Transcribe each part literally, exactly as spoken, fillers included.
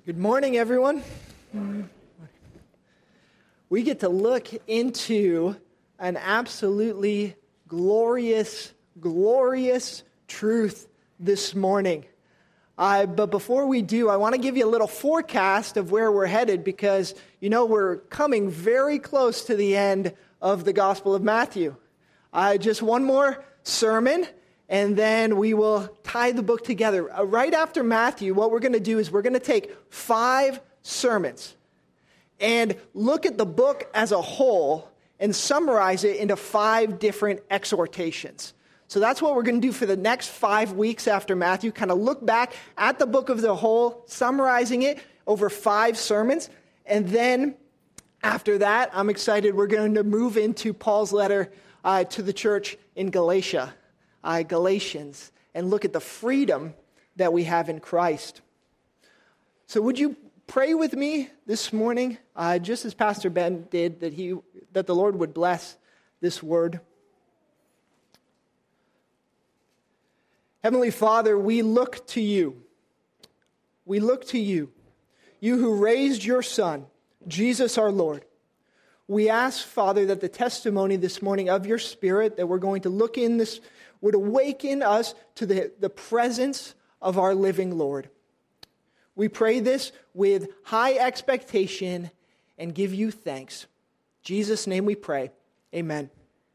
Good morning, everyone. We get to look into an absolutely glorious, glorious truth this morning. Uh, but before we do, I want to give you a little forecast of where we're headed because, you know, we're coming very close to the end of the Gospel of Matthew. Uh, just one more sermon, and then we will tie the book together. Uh, right after Matthew, what we're going to do is we're going to take five sermons and look at the book as a whole and summarize it into five different exhortations. So that's what we're going to do for the next five weeks after Matthew, kind of look back at the book as a whole, summarizing it over five sermons. And then after that, I'm excited, we're going to move into Paul's letter uh, to the church in Galatia. Uh, Galatians, and look at the freedom that we have in Christ. So would you pray with me this morning, uh, just as Pastor Ben did, that he that the Lord would bless this word. Heavenly Father, we look to you. We look to you, you who raised your Son, Jesus our Lord. We ask, Father, that the testimony this morning of your Spirit that we're going to look in this would awaken us to the, the presence of our living Lord. We pray this with high expectation and give you thanks. In Jesus' name we pray. Amen.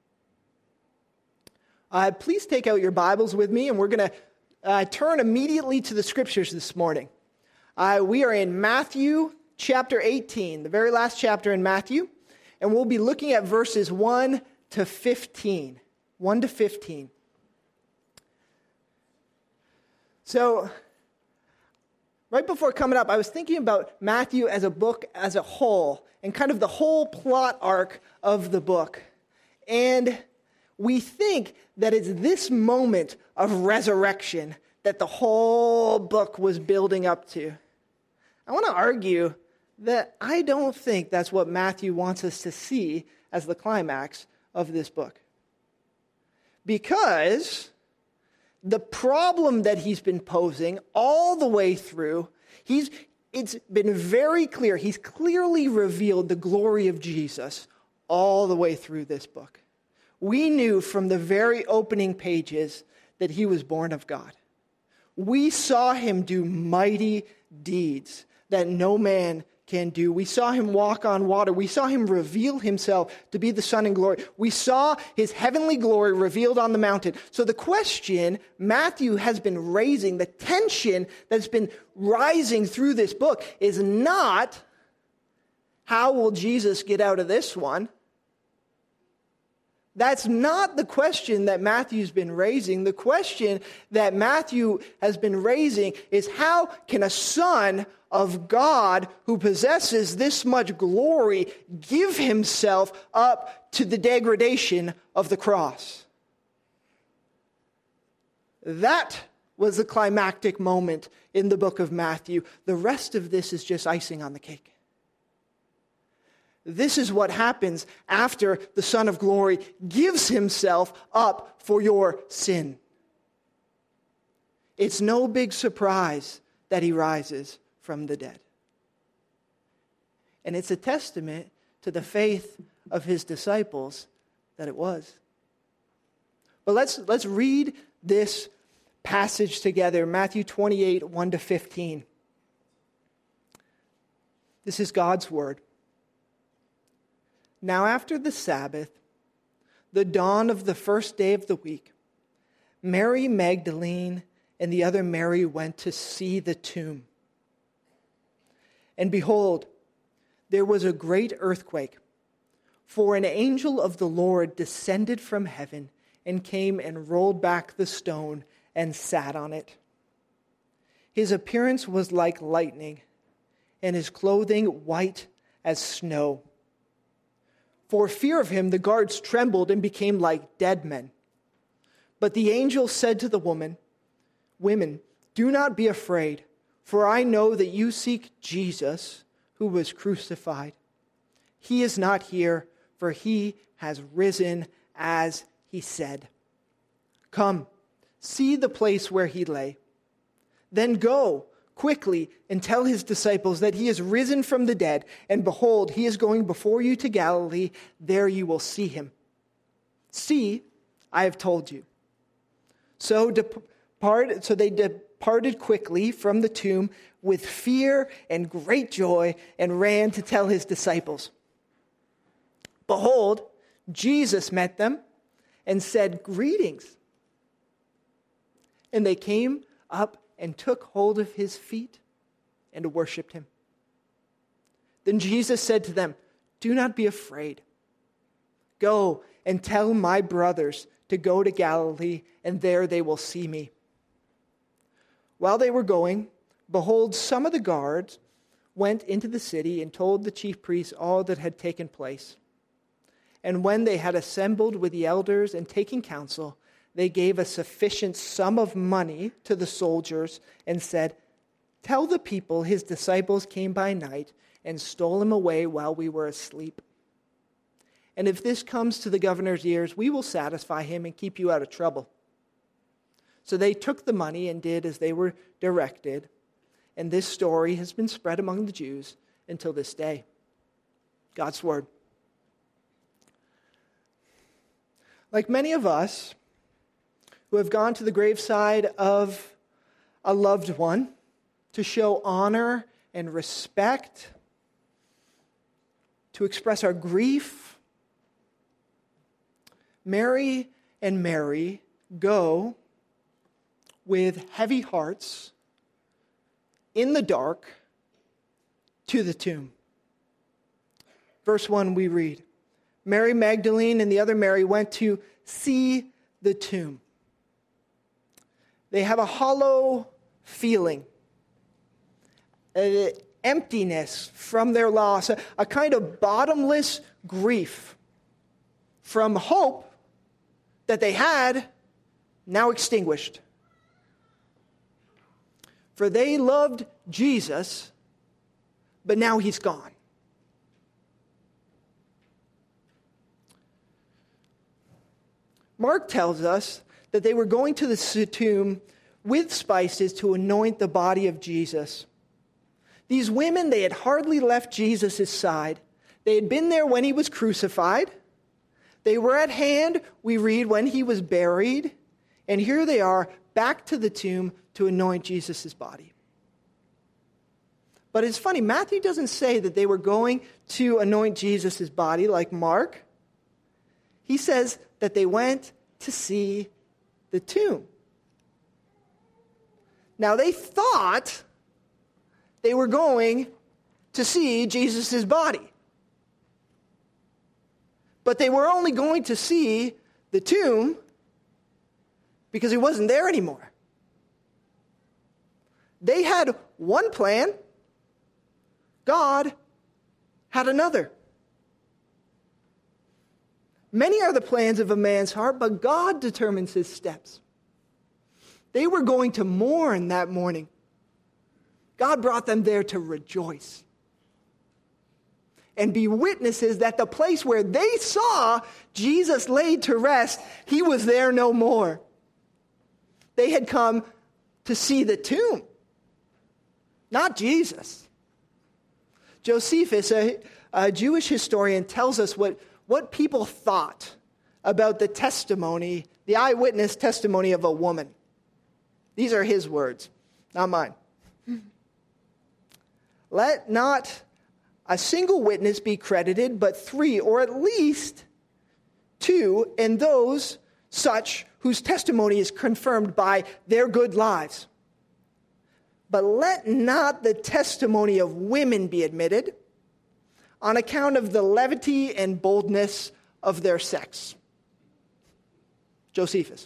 Uh, please take out your Bibles with me, and we're going to uh, turn immediately to the Scriptures this morning. Uh, we are in Matthew chapter eighteen, the very last chapter in Matthew, and we'll be looking at verses one to fifteen. one to fifteen. So, right before coming up, I was thinking about Matthew as a book as a whole, and kind of the whole plot arc of the book. And we think that it's this moment of resurrection that the whole book was building up to. I want to argue that I don't think that's what Matthew wants us to see as the climax of this book. Because the problem that he's been posing all the way through, he's it's been very clear. He's clearly revealed the glory of Jesus all the way through this book. We knew from the very opening pages that he was born of God. We saw him do mighty deeds that no man can do. We saw him walk on water. We saw him reveal himself to be the Son in glory. We saw his heavenly glory revealed on the mountain. So the question Matthew has been raising, the tension that's been rising through this book is not, how will Jesus get out of this one? That's not the question that Matthew's been raising. The question that Matthew has been raising is, how can a son of God who possesses this much glory give himself up to the degradation of the cross? That was the climactic moment in the book of Matthew. The rest of this is just icing on the cake. This is what happens after the Son of Glory gives himself up for your sin. It's no big surprise that he rises from the dead. And it's a testament to the faith of his disciples that it was. But let's, let's read this passage together, Matthew twenty-eight, one to fifteen. This is God's word. Now after the Sabbath, the dawn of the first day of the week, Mary Magdalene and the other Mary went to see the tomb. And behold, there was a great earthquake, for an angel of the Lord descended from heaven and came and rolled back the stone and sat on it. His appearance was like lightning, and his clothing white as snow. For fear of him, the guards trembled and became like dead men. But the angel said to the woman, "Women, do not be afraid, for I know that you seek Jesus, who was crucified. He is not here, for he has risen as he said. Come, see the place where he lay. Then go, quickly and tell his disciples that he is risen from the dead, and behold, he is going before you to Galilee. There you will see him. See, I have told you." So, depart, so they departed quickly from the tomb with fear and great joy and ran to tell his disciples. Behold, Jesus met them and said, "Greetings." And they came up and took hold of his feet and worshipped him. Then Jesus said to them, "Do not be afraid. Go and tell my brothers to go to Galilee, and there they will see me." While they were going, behold, some of the guards went into the city and told the chief priests all that had taken place. And when they had assembled with the elders and taken counsel, they gave a sufficient sum of money to the soldiers and said, "Tell the people his disciples came by night and stole him away while we were asleep. And if this comes to the governor's ears, we will satisfy him and keep you out of trouble." So they took the money and did as they were directed. And this story has been spread among the Jews until this day. God's word. Like many of us who have gone to the graveside of a loved one to show honor and respect, to express our grief, Mary and Mary go with heavy hearts in the dark to the tomb. Verse one we read, Mary Magdalene and the other Mary went to see the tomb. They have a hollow feeling, an emptiness from their loss, a, a kind of bottomless grief from hope that they had, now extinguished. For they loved Jesus, but now he's gone. Mark tells us that they were going to the tomb with spices to anoint the body of Jesus. These women, they had hardly left Jesus' side. They had been there when he was crucified. They were at hand, we read, when he was buried. And here they are, back to the tomb to anoint Jesus' body. But it's funny, Matthew doesn't say that they were going to anoint Jesus' body like Mark. He says that they went to see the tomb. Now, they thought they were going to see Jesus' body. But they were only going to see the tomb because he wasn't there anymore. They had one plan. God had another. Many are the plans of a man's heart, but God determines his steps. They were going to mourn that morning. God brought them there to rejoice and be witnesses that the place where they saw Jesus laid to rest, he was there no more. They had come to see the tomb, not Jesus. Josephus, a, a Jewish historian, tells us what, what people thought about the testimony, the eyewitness testimony of a woman. These are his words, not mine. Let not a single witness be credited, but three, or at least two, and those such whose testimony is confirmed by their good lives. But let not the testimony of women be admitted on account of the levity and boldness of their sex. Josephus.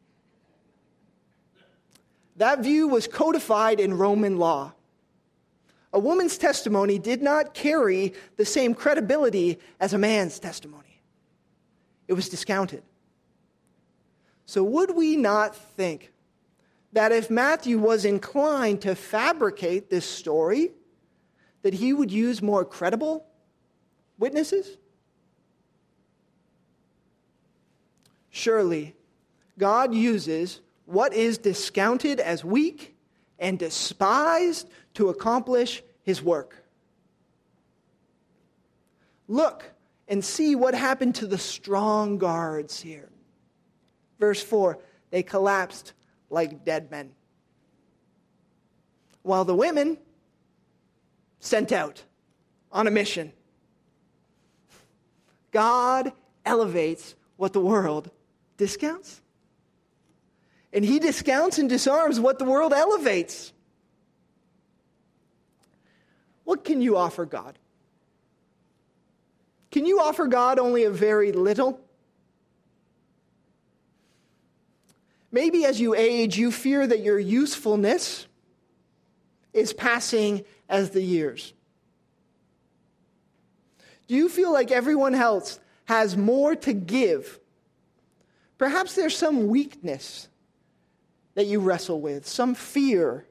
That view was codified in Roman law. A woman's testimony did not carry the same credibility as a man's testimony. It was discounted. So would we not think that if Matthew was inclined to fabricate this story, that he would use more credible witnesses? Surely, God uses what is discounted as weak and despised to accomplish his work. Look and see what happened to the strong guards here. Verse four, they collapsed like dead men, while the women sent out on a mission. God elevates what the world discounts. And he discounts and disarms what the world elevates. What can you offer God? Can you offer God only a very little? Maybe as you age, you fear that your usefulness is passing as the years. Do you feel like everyone else has more to give? Perhaps there's some weakness that you wrestle with, some fear.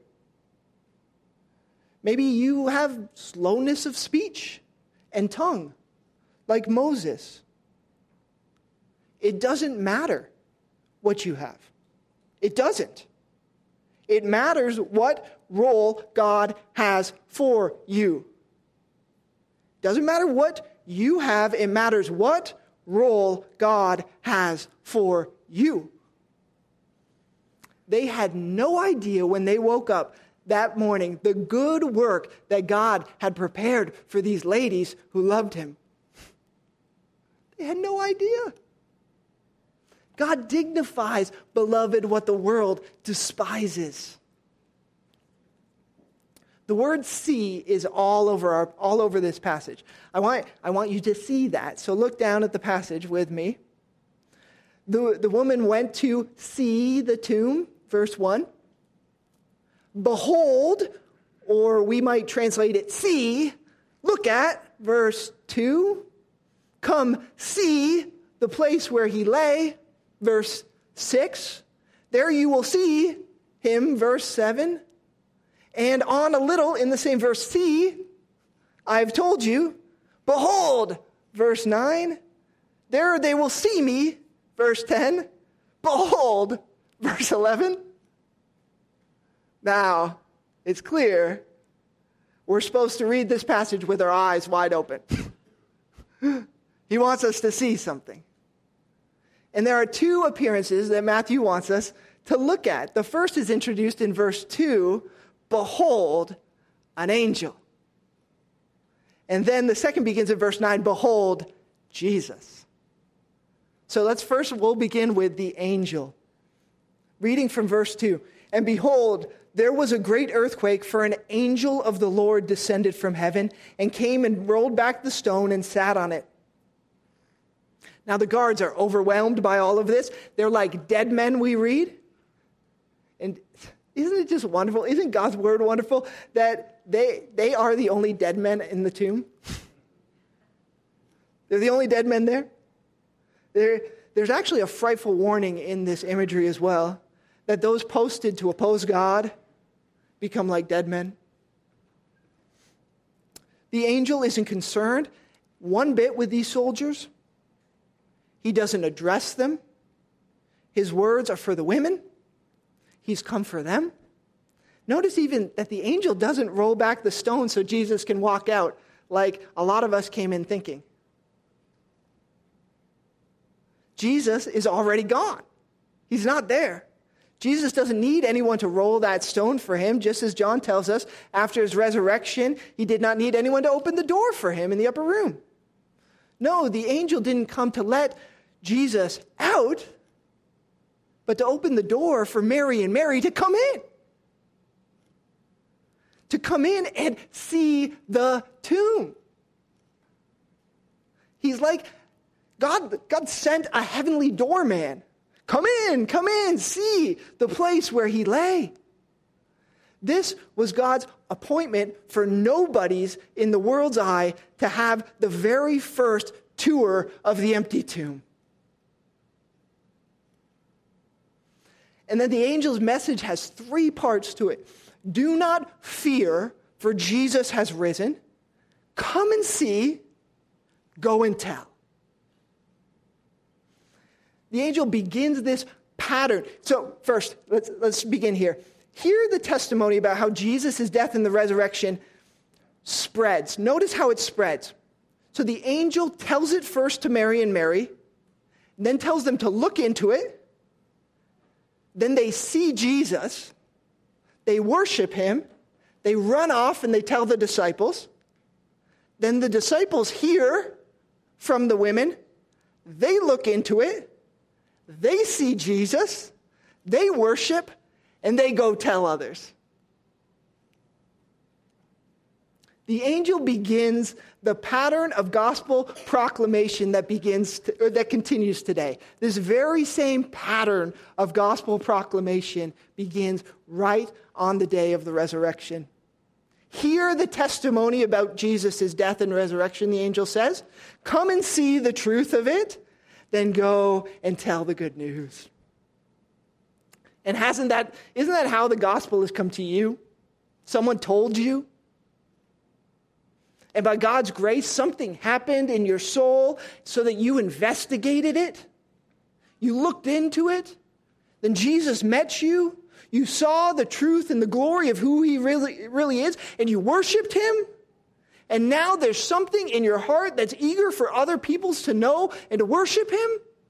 Maybe you have slowness of speech and tongue, like Moses. It doesn't matter what you have. It doesn't. It matters what role God has for you. Doesn't matter what you have, it matters what role God has for you. They had no idea when they woke up that morning the good work that God had prepared for these ladies who loved him. They had no idea. God dignifies, beloved, what the world despises. The word see is all over our, all over this passage. I want, I want you to see that. So look down at the passage with me. The, the woman went to see the tomb, verse one. Behold, or we might translate it see, look at, verse two. Come see the place where he lay, verse six. There you will see him, verse seven. And on a little, in the same verse, see, I've told you, behold, verse nine. There they will see me, verse ten. Behold, verse eleven. Now, it's clear we're supposed to read this passage with our eyes wide open. He wants us to see something. And there are two appearances that Matthew wants us to look at. The first is introduced in verse two, behold, an angel. And then the second begins in verse nine, behold, Jesus. So let's first, we'll begin with the angel. Reading from verse two, and behold, there was a great earthquake, for an angel of the Lord descended from heaven and came and rolled back the stone and sat on it. Now the guards are overwhelmed by all of this. They're like dead men, we read. And isn't it just wonderful? Isn't God's word wonderful that they, they are the only dead men in the tomb? They're the only dead men there. There, there's actually a frightful warning in this imagery as well, that those posted to oppose God become like dead men. The angel isn't concerned one bit with these soldiers. He doesn't address them. His words are for the women. He's come for them. Notice even that the angel doesn't roll back the stone so Jesus can walk out like a lot of us came in thinking. Jesus is already gone. He's not there. Jesus doesn't need anyone to roll that stone for him, just as John tells us after his resurrection, he did not need anyone to open the door for him in the upper room. No, the angel didn't come to let Jesus out, but to open the door for Mary and Mary to come in. To come in and see the tomb. He's like, God, God sent a heavenly doorman. Come in, come in, see the place where he lay. This was God's appointment for nobodies in the world's eye to have the very first tour of the empty tomb. And then the angel's message has three parts to it. Do not fear, for Jesus has risen. Come and see, go and tell. The angel begins this pattern. So first, let's, let's begin here. here the testimony about how Jesus' death and the resurrection spreads. Notice how it spreads. So the angel tells it first to Mary and Mary, and then tells them to look into it. Then they see Jesus. They worship him. They run off and they tell the disciples. Then the disciples hear from the women. They look into it. They see Jesus. They worship. And they go tell others. The angel begins the pattern of gospel proclamation that begins to, or that continues today. This very same pattern of gospel proclamation begins right on the day of the resurrection. Hear the testimony about Jesus' death and resurrection, the angel says. Come and see the truth of it, then go and tell the good news. And hasn't that, isn't that how the gospel has come to you? Someone told you. And by God's grace, something happened in your soul so that you investigated it. You looked into it. Then Jesus met you. You saw the truth and the glory of who he really, really is, and you worshiped him. And now there's something in your heart that's eager for other peoples to know and to worship him.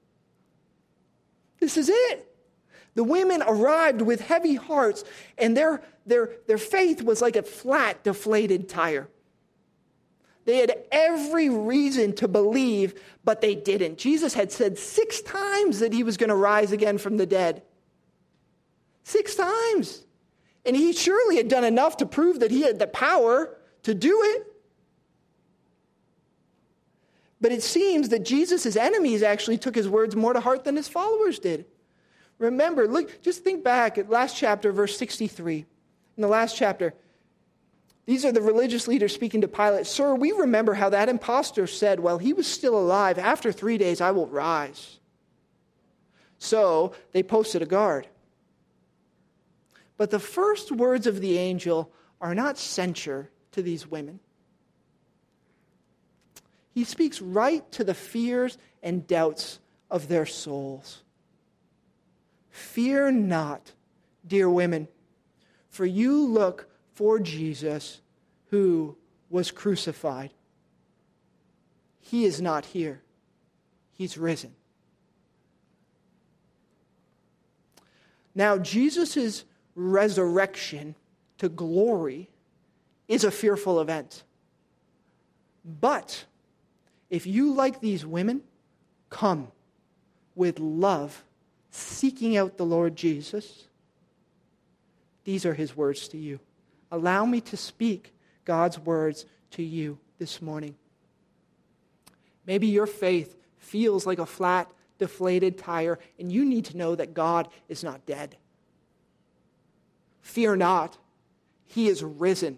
This is it. The women arrived with heavy hearts, and their, their, their faith was like a flat, deflated tire. They had every reason to believe, but they didn't. Jesus had said six times that he was going to rise again from the dead. Six times. And he surely had done enough to prove that he had the power to do it. But it seems that Jesus' enemies actually took his words more to heart than his followers did. Remember, look, just think back at last chapter, verse sixty-three. In the last chapter, these are the religious leaders speaking to Pilate. Sir, we remember how that impostor said, while he was still alive, after three days I will rise. So they posted a guard. But the first words of the angel are not censure to these women. He speaks right to the fears and doubts of their souls. Fear not, dear women, for you look for Jesus who was crucified. He is not here. He's risen. Now, Jesus' resurrection to glory is a fearful event. But if you, like these women, come with love, seeking out the Lord Jesus, these are his words to you. Allow me to speak God's words to you this morning. Maybe your faith feels like a flat, deflated tire, and you need to know that God is not dead. Fear not, he is risen.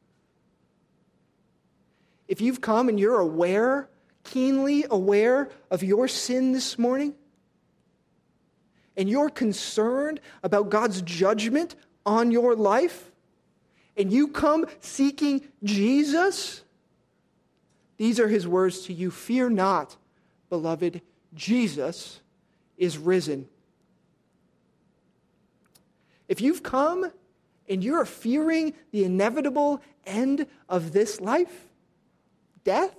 If you've come and you're aware, keenly aware of your sin this morning, and you're concerned about God's judgment on your life, and you come seeking Jesus, these are his words to you. Fear not, beloved, Jesus is risen. If you've come and you're fearing the inevitable end of this life, death,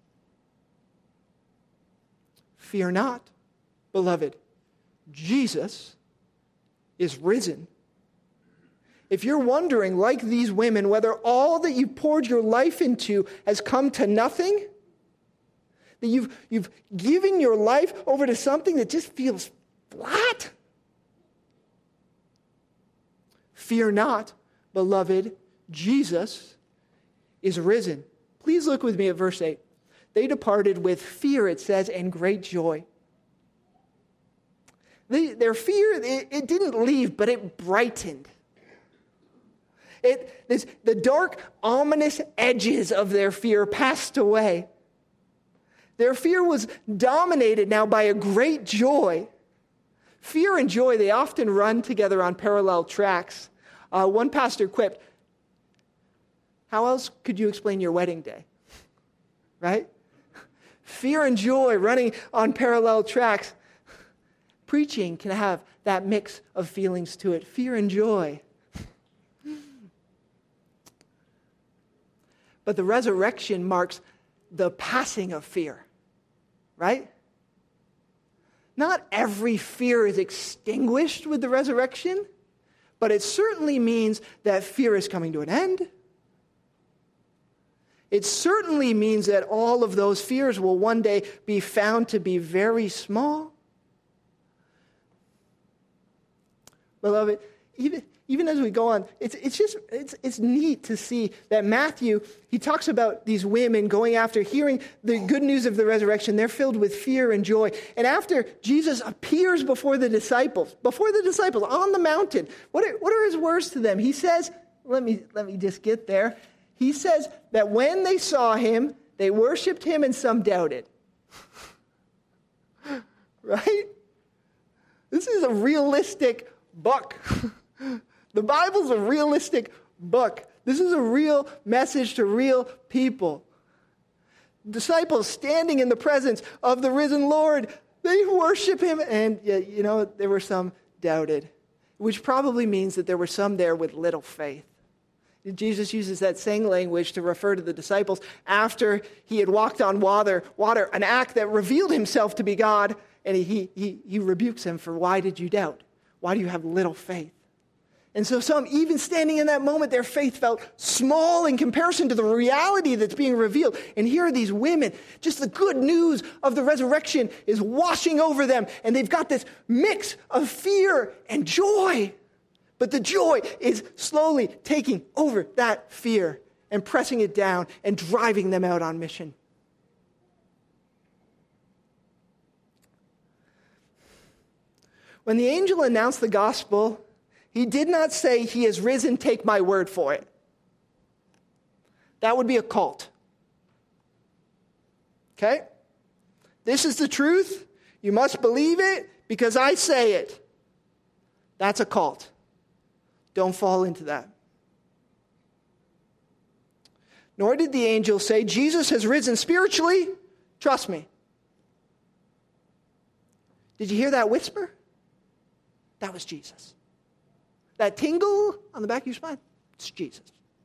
fear not, beloved, Jesus is risen. If you're wondering, like these women, whether all that you've poured your life into has come to nothing, that you've, you've given your life over to something that just feels flat, fear not, beloved, Jesus is risen. Please look with me at verse eight. They departed with fear, it says, and great joy. They, their fear, it, it didn't leave, but it brightened. It, this, the dark, ominous edges of their fear passed away. Their fear was dominated now by a great joy. Fear and joy, they often run together on parallel tracks. Uh, one pastor quipped, how else could you explain your wedding day? Right? Fear and joy running on parallel tracks. Preaching can have that mix of feelings to it. Fear and joy. But the resurrection marks the passing of fear, right? Not every fear is extinguished with the resurrection, but it certainly means that fear is coming to an end. It certainly means that all of those fears will one day be found to be very small. Beloved, even, even as we go on, it's, it's just, it's, it's neat to see that Matthew, he talks about these women going after hearing the good news of the resurrection. They're filled with fear and joy. And after Jesus appears before the disciples, before the disciples on the mountain, what are, what are his words to them? He says, let me, let me just get there. He says that when they saw him, they worshiped him and some doubted. Right? This is a realistic book. The Bible's a realistic book. This is a real message to real people. Disciples standing in the presence of the risen Lord, they worship him, and you know, there were some doubted, which probably means that there were some there with little faith. Jesus uses that same language to refer to the disciples after he had walked on water, water, an act that revealed himself to be God, and he, he, he rebukes him for, why did you doubt? Why do you have little faith? And so some, even standing in that moment, their faith felt small in comparison to the reality that's being revealed. And here are these women, just the good news of the resurrection is washing over them, and they've got this mix of fear and joy. But the joy is slowly taking over that fear and pressing it down and driving them out on mission. When the angel announced the gospel, he did not say, he has risen, take my word for it. That would be a cult. Okay? This is the truth. You must believe it because I say it. That's a cult. Don't fall into that. Nor did the angel say, Jesus has risen spiritually. Trust me. Did you hear that whisper? That was Jesus. That tingle on the back of your spine, it's Jesus.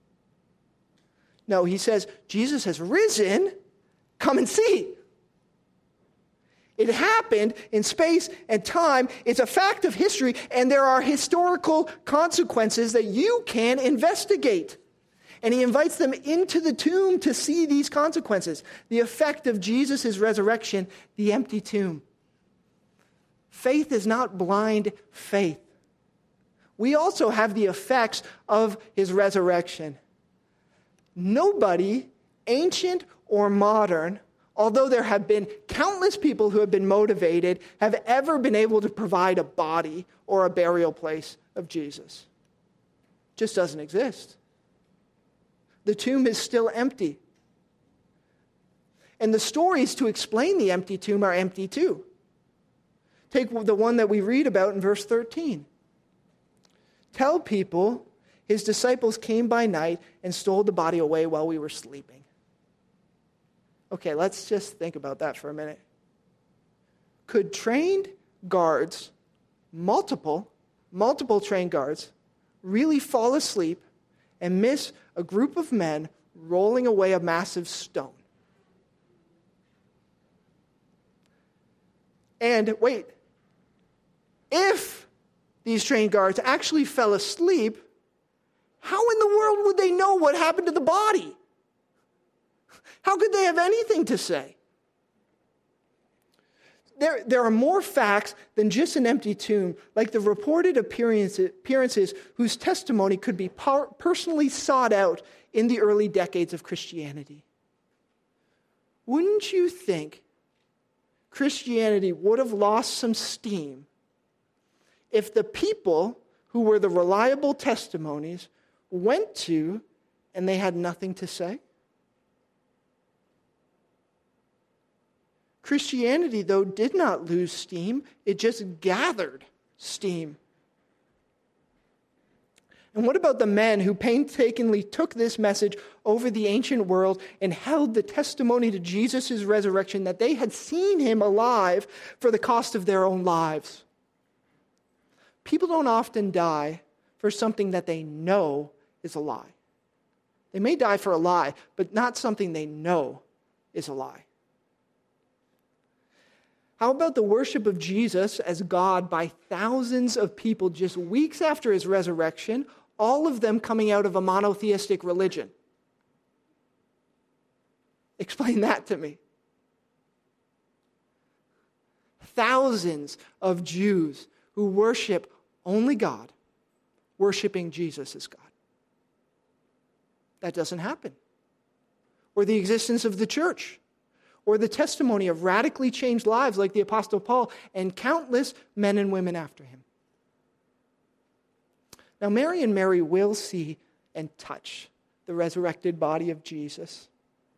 No, he says, Jesus has risen. Come and see. It happened in space and time. It's a fact of history, and there are historical consequences that you can investigate. And he invites them into the tomb to see these consequences. The effect of Jesus' resurrection, the empty tomb. Faith is not blind faith. We also have the effects of his resurrection. Nobody, ancient or modern, although there have been countless people who have been motivated, have ever been able to provide a body or a burial place of Jesus. It just doesn't exist. The tomb is still empty. And the stories to explain the empty tomb are empty too. Take the one that we read about in verse thirteen. Tell people his disciples came by night and stole the body away while we were sleeping. Okay, let's just think about that for a minute. Could trained guards, multiple, multiple trained guards, really fall asleep and miss a group of men rolling away a massive stone? And wait, if these trained guards actually fell asleep, how in the world would they know what happened to the body? How could they have anything to say? There, there are more facts than just an empty tomb, like the reported appearances, appearances whose testimony could be par- personally sought out in the early decades of Christianity. Wouldn't you think Christianity would have lost some steam if the people who were the reliable testimonies went to and they had nothing to say? Christianity, though, did not lose steam. It just gathered steam. And what about the men who painstakingly took this message over the ancient world and held the testimony to Jesus' resurrection that they had seen him alive for the cost of their own lives? People don't often die for something that they know is a lie. They may die for a lie, but not something they know is a lie. How about the worship of Jesus as God by thousands of people just weeks after his resurrection, all of them coming out of a monotheistic religion? Explain that to me. Thousands of Jews who worship only God, worshiping Jesus as God. That doesn't happen. Or the existence of the church, or the testimony of radically changed lives like the Apostle Paul and countless men and women after him. Now, Mary and Mary will see and touch the resurrected body of Jesus.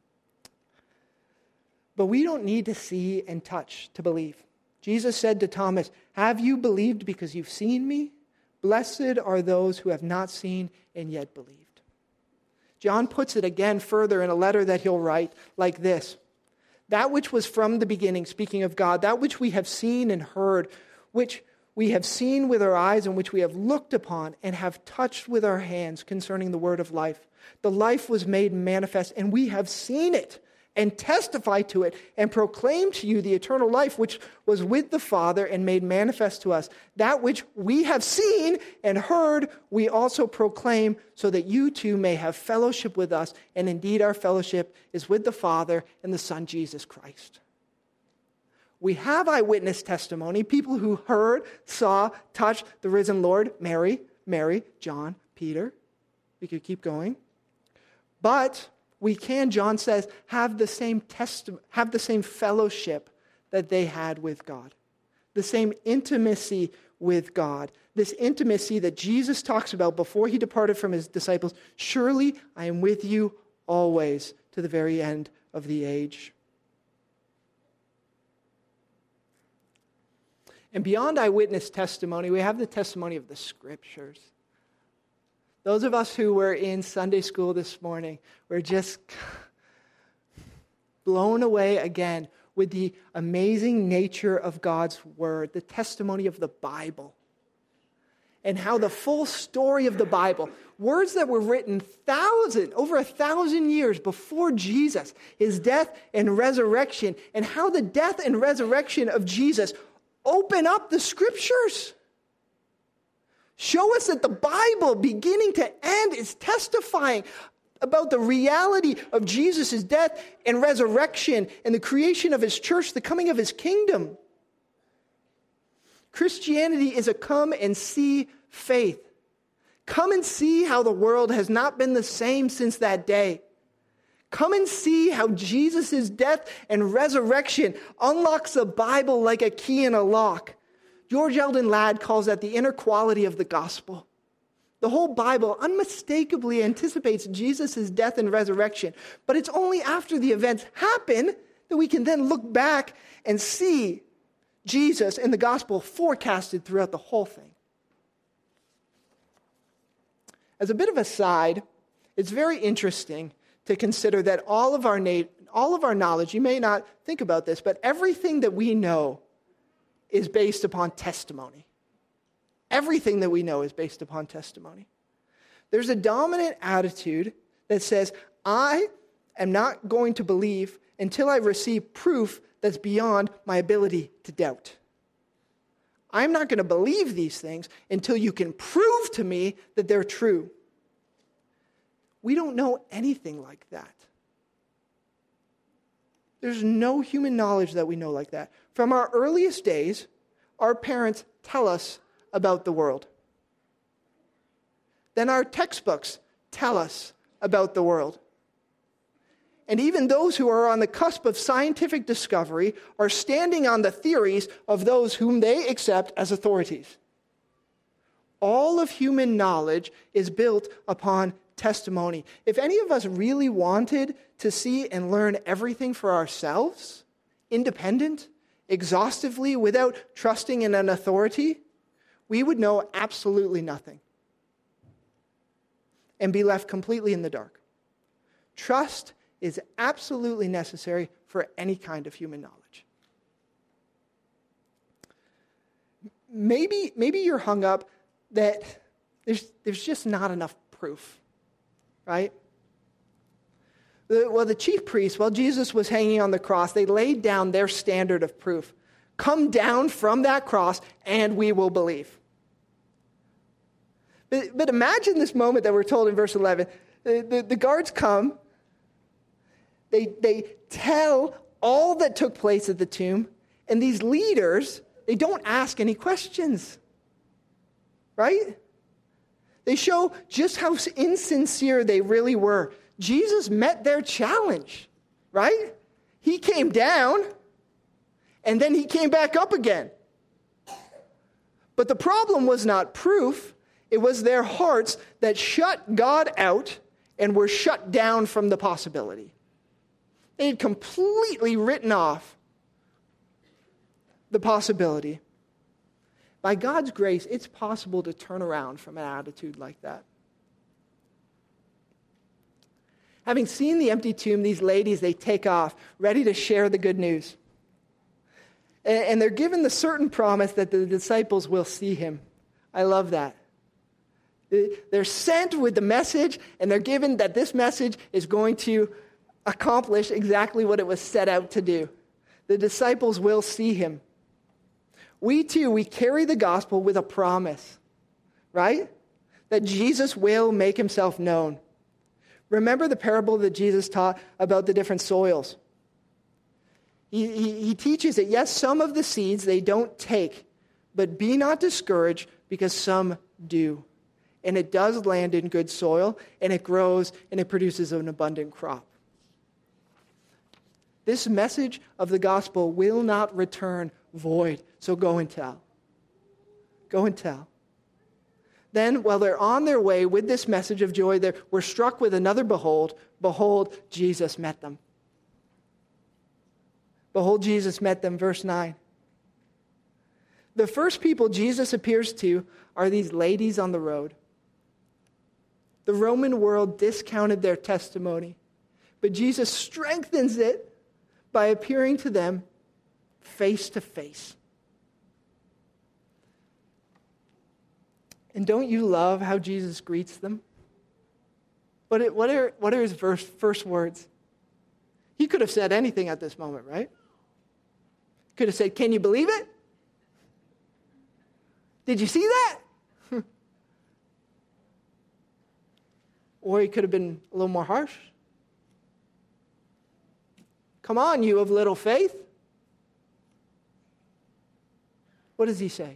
But we don't need to see and touch to believe. Jesus said to Thomas, "Have you believed because you've seen me? Blessed are those who have not seen and yet believed." John puts it again further in a letter that he'll write like this: "That which was from the beginning," speaking of God, "that which we have seen and heard, which we have seen with our eyes and which we have looked upon and have touched with our hands concerning the word of life. The life was made manifest, and we have seen it and testify to it and proclaim to you the eternal life which was with the Father and made manifest to us. That which we have seen and heard, we also proclaim, so that you too may have fellowship with us. And indeed our fellowship is with the Father and the Son, Jesus Christ." We have eyewitness testimony, people who heard, saw, touched the risen Lord, Mary, Mary, John, Peter. We could keep going. But we can, John says, have the same testi- have the same fellowship that they had with God. The same intimacy with God. This intimacy that Jesus talks about before he departed from his disciples. "Surely I am with you always to the very end of the age." And beyond eyewitness testimony, we have the testimony of the Scriptures. Those of us who were in Sunday school this morning were just blown away again with the amazing nature of God's Word, the testimony of the Bible, and how the full story of the Bible, words that were written thousand, over a thousand years before Jesus, his death and resurrection, and how the death and resurrection of Jesus open up the Scriptures. Show us that the Bible, beginning to end, is testifying about the reality of Jesus' death and resurrection and the creation of his church, the coming of his kingdom. Christianity is a come and see faith. Come and see how the world has not been the same since that day. Come and see how Jesus' death and resurrection unlocks the Bible like a key in a lock. George Eldon Ladd calls that the inner quality of the gospel. The whole Bible unmistakably anticipates Jesus' death and resurrection, but it's only after the events happen that we can then look back and see Jesus and the gospel forecasted throughout the whole thing. As a bit of a side, it's very interesting to consider that all of our na- all of our knowledge, you may not think about this, but everything that we know is based upon testimony. Everything that we know is based upon testimony. There's a dominant attitude that says, I am not going to believe until I receive proof that's beyond my ability to doubt. I'm not going to believe these things until you can prove to me that they're true. We don't know anything like that. There's no human knowledge that we know like that. From our earliest days, our parents tell us about the world. Then our textbooks tell us about the world. And even those who are on the cusp of scientific discovery are standing on the theories of those whom they accept as authorities. All of human knowledge is built upon testimony. If any of us really wanted to see and learn everything for ourselves, independent, exhaustively, without trusting in an authority, we would know absolutely nothing and be left completely in the dark. Trust is absolutely necessary for any kind of human knowledge. Maybe, maybe you're hung up that there's, there's just not enough proof, right? The, well, the chief priests, while Jesus was hanging on the cross, they laid down their standard of proof. Come down from that cross and we will believe. But, but imagine this moment that we're told in verse eleven. The, the, the guards come. They, they tell all that took place at the tomb. And these leaders, they don't ask any questions. Right? They show just how insincere they really were. Jesus met their challenge. Right? He came down. And then he came back up again. But the problem was not proof. It was their hearts that shut God out and were shut down from the possibility. They had completely written off the possibility. By God's grace, it's possible to turn around from an attitude like that. Having seen the empty tomb, these ladies, they take off, ready to share the good news. And they're given the certain promise that the disciples will see him. I love that. They're sent with the message, and they're given that this message is going to accomplish exactly what it was set out to do. The disciples will see him. We too, we carry the gospel with a promise, right? That Jesus will make himself known. Remember the parable that Jesus taught about the different soils. He, he, he teaches that, yes, some of the seeds they don't take, but be not discouraged because some do. And it does land in good soil, and it grows, and it produces an abundant crop. This message of the gospel will not return void, so go and tell. Go and tell. Then, while they're on their way with this message of joy, they were struck with another behold. Behold, Jesus met them. Behold, Jesus met them, verse nine. The first people Jesus appears to are these ladies on the road. The Roman world discounted their testimony, but Jesus strengthens it by appearing to them face to face. And don't you love how Jesus greets them? What are, what are, what are his first, first words? He could have said anything at this moment, right? Could have said, "Can you believe it? Did you see that?" Or he could have been a little more harsh. "Come on, you of little faith." What does he say?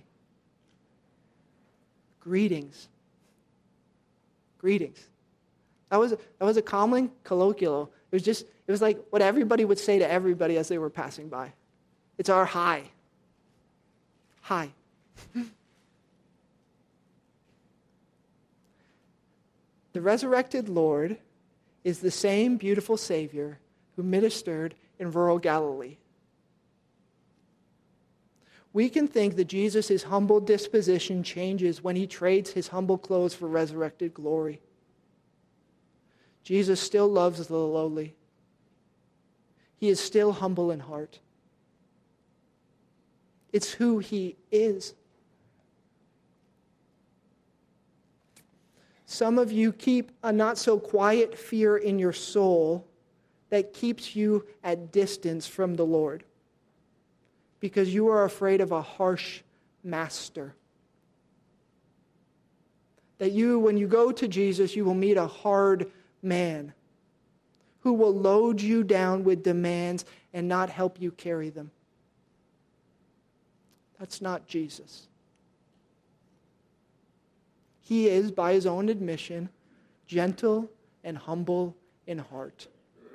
Greetings. Greetings. That was, that was a common colloquial. It was just, it was like what everybody would say to everybody as they were passing by. It's our hi. Hi. The resurrected Lord is the same beautiful Savior who ministered in rural Galilee. We can think that Jesus' humble disposition changes when he trades his humble clothes for resurrected glory. Jesus still loves the lowly. He is still humble in heart. It's who he is. Some of you keep a not-so-quiet fear in your soul that keeps you at distance from the Lord because you are afraid of a harsh master. That you, when you go to Jesus, you will meet a hard man who will load you down with demands and not help you carry them. That's not Jesus. He is, by his own admission, gentle and humble in heart.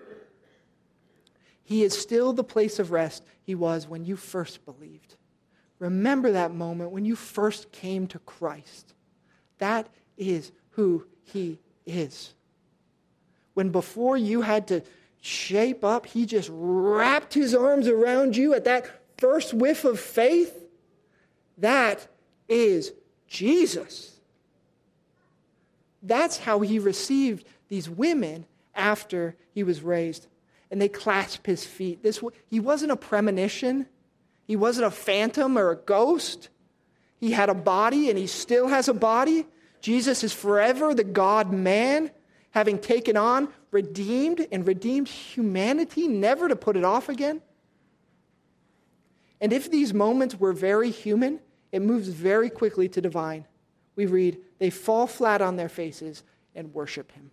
He is still the place of rest he was when you first believed. Remember that moment when you first came to Christ. That is who he is. When before you had to shape up, he just wrapped his arms around you at that first whiff of faith. That is Jesus. That's how he received these women after he was raised. And they clasped his feet. This, he wasn't a premonition. He wasn't a phantom or a ghost. He had a body and he still has a body. Jesus is forever the God-man, having taken on redeemed and redeemed humanity, never to put it off again. And if these moments were very human, it moves very quickly to divine. We read, they fall flat on their faces and worship him.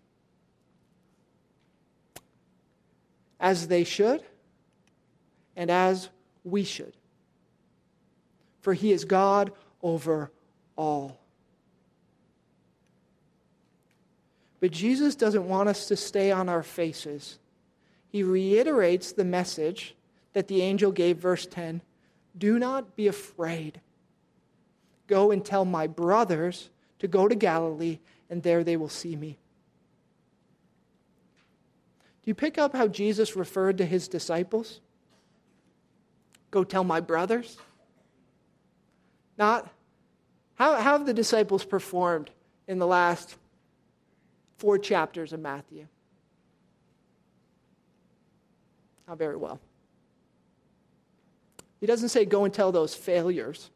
As they should, and as we should. For he is God over all. But Jesus doesn't want us to stay on our faces. He reiterates the message that the angel gave, verse ten. Do not be afraid. Go and tell my brothers to go to Galilee, and there they will see me. Do you pick up how Jesus referred to his disciples? Go tell my brothers. Not, how, how have the disciples performed in the last four chapters of Matthew? Not very well. He doesn't say go and tell those failures.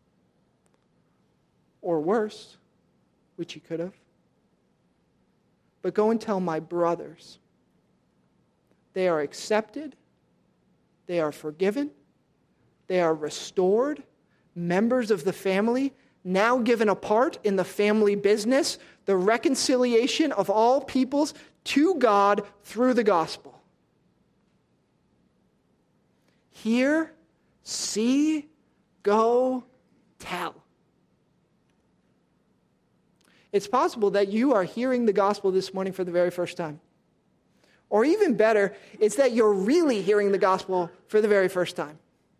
Or worse, which he could have. But go and tell my brothers. They are accepted. They are forgiven. They are restored. Members of the family, now given a part in the family business, the reconciliation of all peoples to God through the gospel. Hear, see, go, tell. It's possible that you are hearing the gospel this morning for the very first time. Or even better, it's that you're really hearing the gospel for the very first time.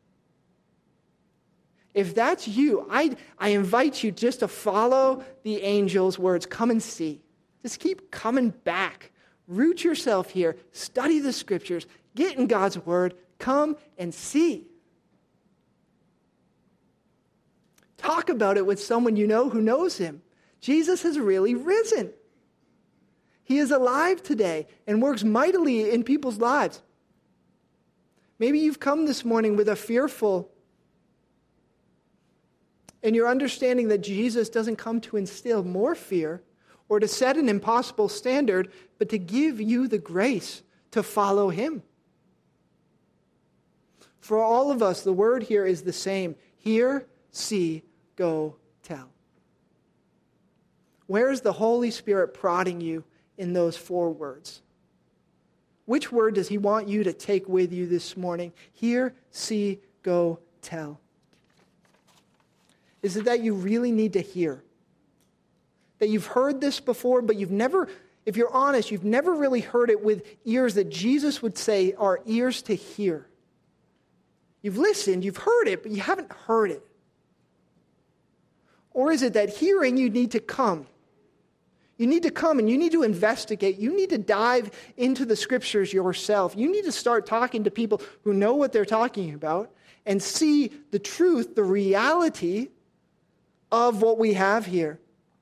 If that's you, I, I invite you just to follow the angel's words. Come and see. Just keep coming back. Root yourself here. Study the scriptures. Get in God's word. Come and see. Talk about it with someone you know who knows him. Jesus has really risen. He is alive today and works mightily in people's lives. Maybe you've come this morning with a fearful, and you're understanding that Jesus doesn't come to instill more fear or to set an impossible standard, but to give you the grace to follow him. For all of us, the word here is the same. Hear, see, go, tell. Where is the Holy Spirit prodding you in those four words? Which word does he want you to take with you this morning? Hear, see, go, tell. Is it that you really need to hear? That you've heard this before, but you've never, if you're honest, you've never really heard it with ears that Jesus would say are ears to hear. You've listened, you've heard it, but you haven't heard it. Or is it that hearing you need to come? You need to come and you need to investigate. You need to dive into the scriptures yourself. You need to start talking to people who know what they're talking about and see the truth, the reality of what we have here.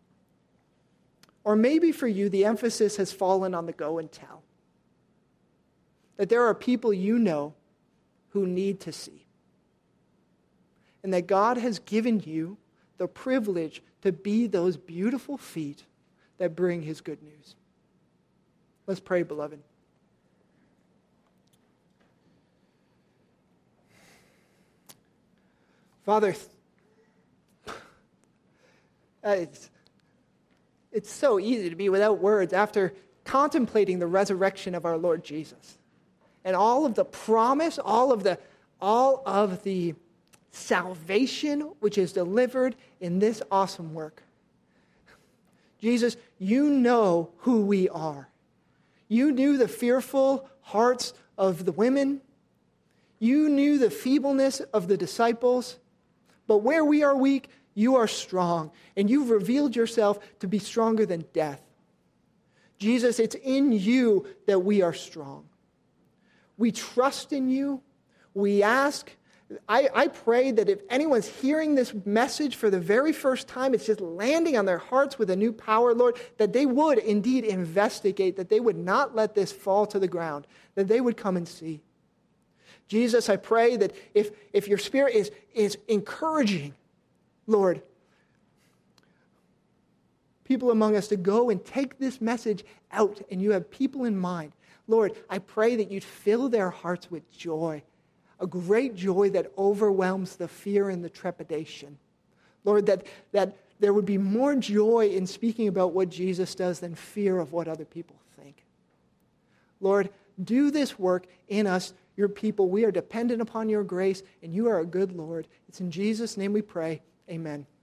Or maybe for you, the emphasis has fallen on the go and tell. That there are people you know who need to see. And that God has given you the privilege to be those beautiful feet that bring his good news. Let's pray, beloved. Father, it's, it's so easy to be without words after contemplating the resurrection of our Lord Jesus. And all of the promise, all of the, all of the salvation which is delivered in this awesome work. Jesus, you know who we are. You knew the fearful hearts of the women. You knew the feebleness of the disciples. But where we are weak, you are strong. And you've revealed yourself to be stronger than death. Jesus, it's in you that we are strong. We trust in you. We ask. I, I pray that if anyone's hearing this message for the very first time, it's just landing on their hearts with a new power, Lord, that they would indeed investigate, that they would not let this fall to the ground, that they would come and see. Jesus, I pray that if, if your Spirit is, is encouraging, Lord, people among us to go and take this message out, and you have people in mind. Lord, I pray that you'd fill their hearts with joy, a great joy that overwhelms the fear and the trepidation. Lord, that, that there would be more joy in speaking about what Jesus does than fear of what other people think. Lord, do this work in us, your people. We are dependent upon your grace, and you are a good Lord. It's in Jesus' name we pray. Amen.